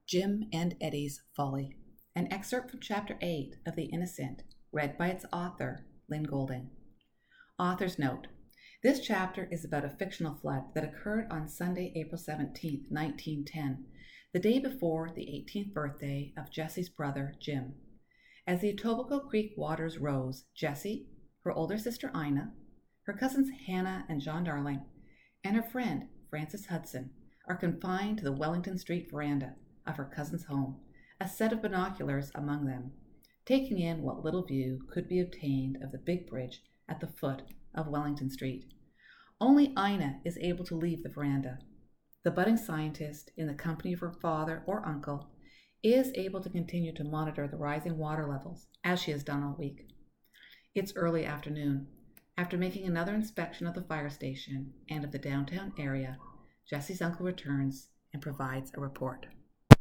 Jim and Eddie's Folly, an excerpt from Chapter 8 of The Innocent, read by its author, Lynn Golding. Author's note: this chapter is about a fictional flood that occurred on Sunday, April 17, 1910, the day before the 18th birthday of Jessie's brother, Jim. As the Etobicoke Creek waters rose, Jessie, her older sister Ina, her cousins Hannah and John Darling, and her friend, Frances Hudson, are confined to the Wellington Street veranda of her cousin's home, a set of binoculars among them, taking in what little view could be obtained of the big bridge at the foot of Wellington Street. Only Ina is able to leave the veranda. The budding scientist, in the company of her father or uncle, is able to continue to monitor the rising water levels, as she has done all week. It's early afternoon. After making another inspection of the fire station and of the downtown area, Jessie's uncle returns and provides a report.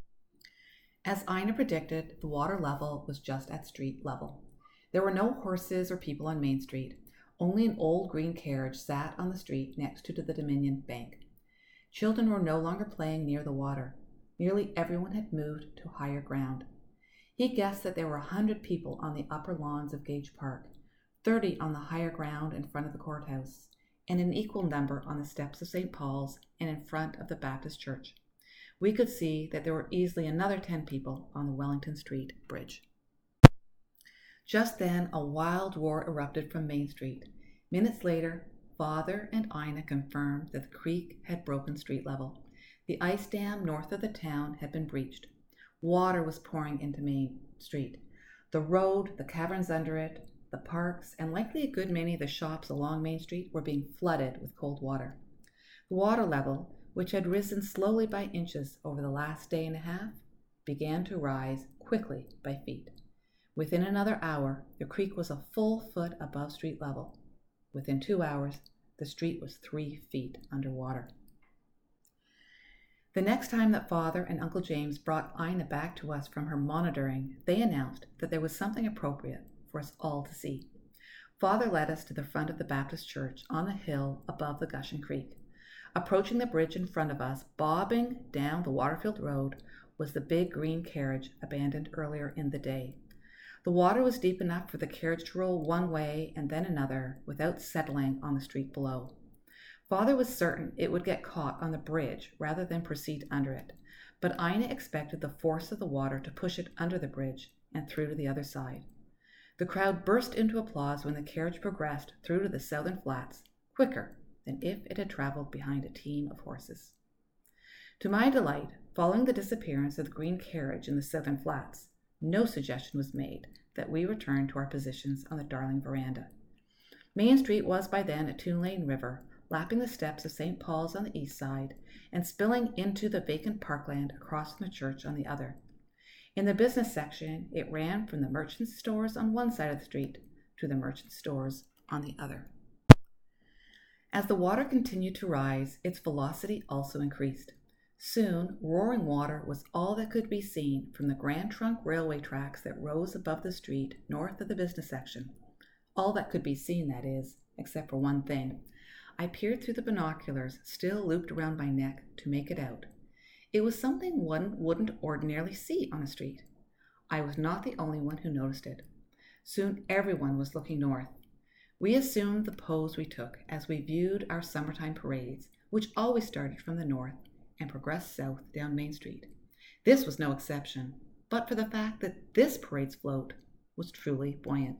As Ina predicted, the water level was just at street level. There were no horses or people on Main Street. Only an old green carriage sat on the street next to the Dominion Bank. Children were no longer playing near the water. Nearly everyone had moved to higher ground. He guessed that there were 100 people on the upper lawns of Gage Park, 30 on the higher ground in front of the courthouse, and an equal number on the steps of St. Paul's and in front of the Baptist Church. We could see that there were easily another 10 people on the Wellington Street Bridge. Just then, a wild roar erupted from Main Street. Minutes later, Father and Ina confirmed that the creek had broken street level. The ice dam north of the town had been breached. Water was pouring into Main Street. The road, the caverns under it, the parks, and likely a good many of the shops along Main Street were being flooded with cold water. The water level, which had risen slowly by inches over the last day and a half, began to rise quickly by feet. Within another hour, the creek was a full foot above street level. Within 2 hours, the street was 3 feet underwater. The next time that Father and Uncle James brought Ina back to us from her monitoring, they announced that there was something appropriate for us all to see. Father led us to the front of the Baptist Church on a hill above the Gushing Creek. Approaching the bridge in front of us, bobbing down the water-filled road, was the big green carriage abandoned earlier in the day. The water was deep enough for the carriage to roll one way and then another without settling on the street below. Father was certain it would get caught on the bridge rather than proceed under it, but Ina expected the force of the water to push it under the bridge and through to the other side. The crowd burst into applause when the carriage progressed through to the southern flats, quicker than if it had traveled behind a team of horses. To my delight, following the disappearance of the green carriage in the southern flats, no suggestion was made that we return to our positions on the Darling veranda. Main Street was by then a two-lane river, lapping the steps of St. Paul's on the east side and spilling into the vacant parkland across from the church on the other. In the business section, it ran from the merchant stores on one side of the street to the merchant stores on the other. As the water continued to rise, its velocity also increased. Soon, roaring water was all that could be seen from the Grand Trunk railway tracks that rose above the street north of the business section. All that could be seen, that is, except for one thing. I peered through the binoculars, still looped around my neck, to make it out. It was something one wouldn't ordinarily see on a street. I was not the only one who noticed it. Soon everyone was looking north. We assumed the pose we took as we viewed our summertime parades, which always started from the north and progressed south down Main Street. This was no exception, but for the fact that this parade's float was truly buoyant.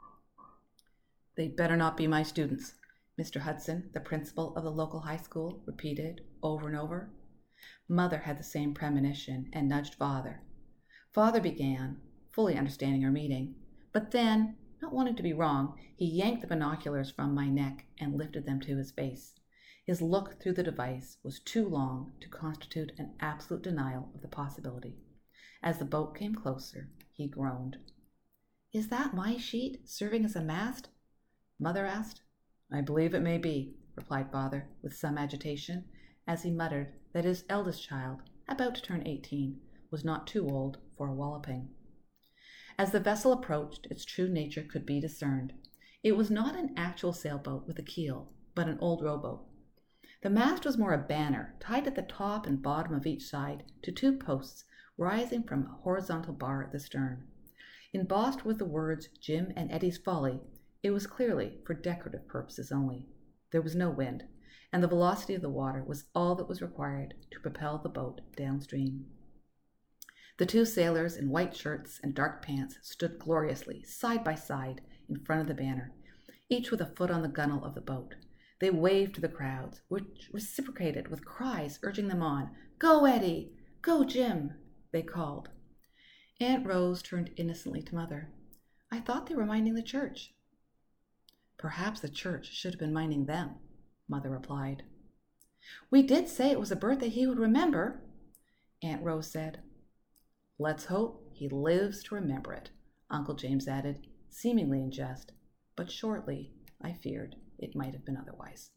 "They'd better not be my students," Mr. Hudson, the principal of the local high school, repeated over and over. Mother had the same premonition and nudged Father. Father began, fully understanding our meeting, but then, not wanting to be wrong, he yanked the binoculars from my neck and lifted them to his face. His look through the device was too long to constitute an absolute denial of the possibility. As the boat came closer, he groaned. "Is that my sheet serving as a mast?" Mother asked. "I believe it may be," replied Father, with some agitation, as he muttered that his eldest child, about to turn 18, was not too old for a walloping. As the vessel approached, its true nature could be discerned. It was not an actual sailboat with a keel, but an old rowboat. The mast was more a banner, tied at the top and bottom of each side to 2 posts rising from a horizontal bar at the stern. Embossed with the words Jim and Eddie's Folly, it was clearly for decorative purposes only. There was no wind, and the velocity of the water was all that was required to propel the boat downstream. The two sailors in white shirts and dark pants stood gloriously, side by side, in front of the banner, each with a foot on the gunwale of the boat. They waved to the crowds, which reciprocated with cries urging them on. "Go, Eddie! Go, Jim!" they called. Aunt Rose turned innocently to Mother. "I thought they were minding the church." "Perhaps the church should have been minding them," Mother replied. "We did say it was a birthday he would remember," Aunt Rose said. "Let's hope he lives to remember it," Uncle James added, seemingly in jest, but shortly I feared it might have been otherwise.